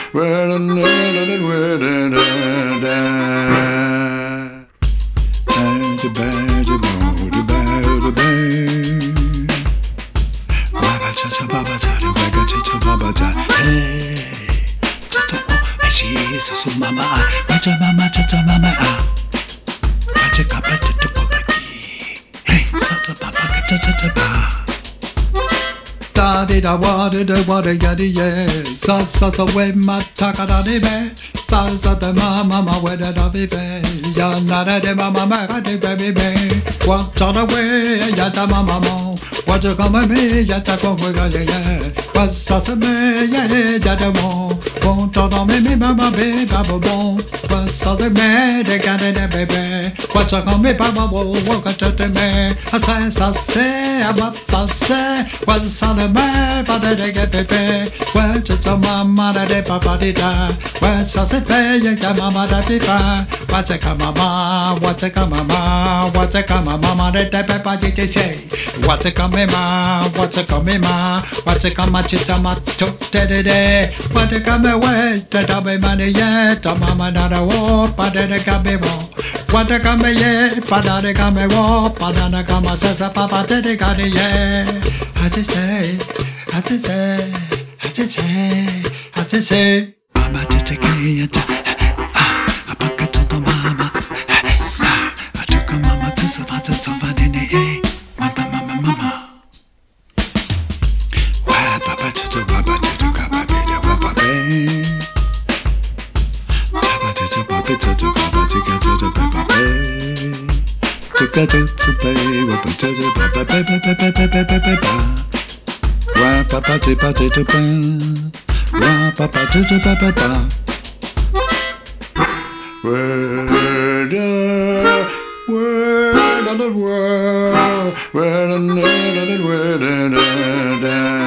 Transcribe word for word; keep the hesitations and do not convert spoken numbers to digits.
Mama, mama, mama, ah. Da di da wa da da wa da ya di yeah. Sa sa sa we ma ta ka da di be. Sa sa da ma ma ma we da da be be. Ya na da de ma ma ma ka di be be be. Wa cha da we ya da ma ma mo. Wa cha ka ma me ya ta ko we ga ya ya. Wa sa sa me ya ya da mo. Bon ta da me me ma ma be ba bo bon. Wa sa da me de ga de de be be. Wa cha ka me ba ba wo wo ka cha de me. A sa sa se a ba fa se. Wa sa da me ba de de ge be be. Wa cha cha ma ma da de ba ba di da. Wa sa se fe ya ya ma ma da di ba. Wa cha ka ma ma. Wa cha ka ma ma. Wa cha ka ma ma ma de de be ba di di say. Wa cha ka me ma. Wa cha ka me ma. Wa cha ka ma cha cha ma cho de de de. Wa cha ka me we da da be ma de ye. Da ma ma da da wo ba de de ka be wo. Wa cha ka me ye. Ba da de ka me wo. Ba da na ka ma sa sa pa pa de de ka de ye. I just say, I just say, I just say, I just say. Mama just take it. Ah, I pack it to the mama. Ah, I took a mama to survive to survive in the mama, mama, mama. Why, papa to the papa to the papa to the papa papa to the papa to the papa to get to the papa. To get to the pay, papa to the papa, papa, papa, papa, papa, papa. Wa papa te pa te te pa, wa papa te te pa pa pa. Word, word on the world, word on the world, word on the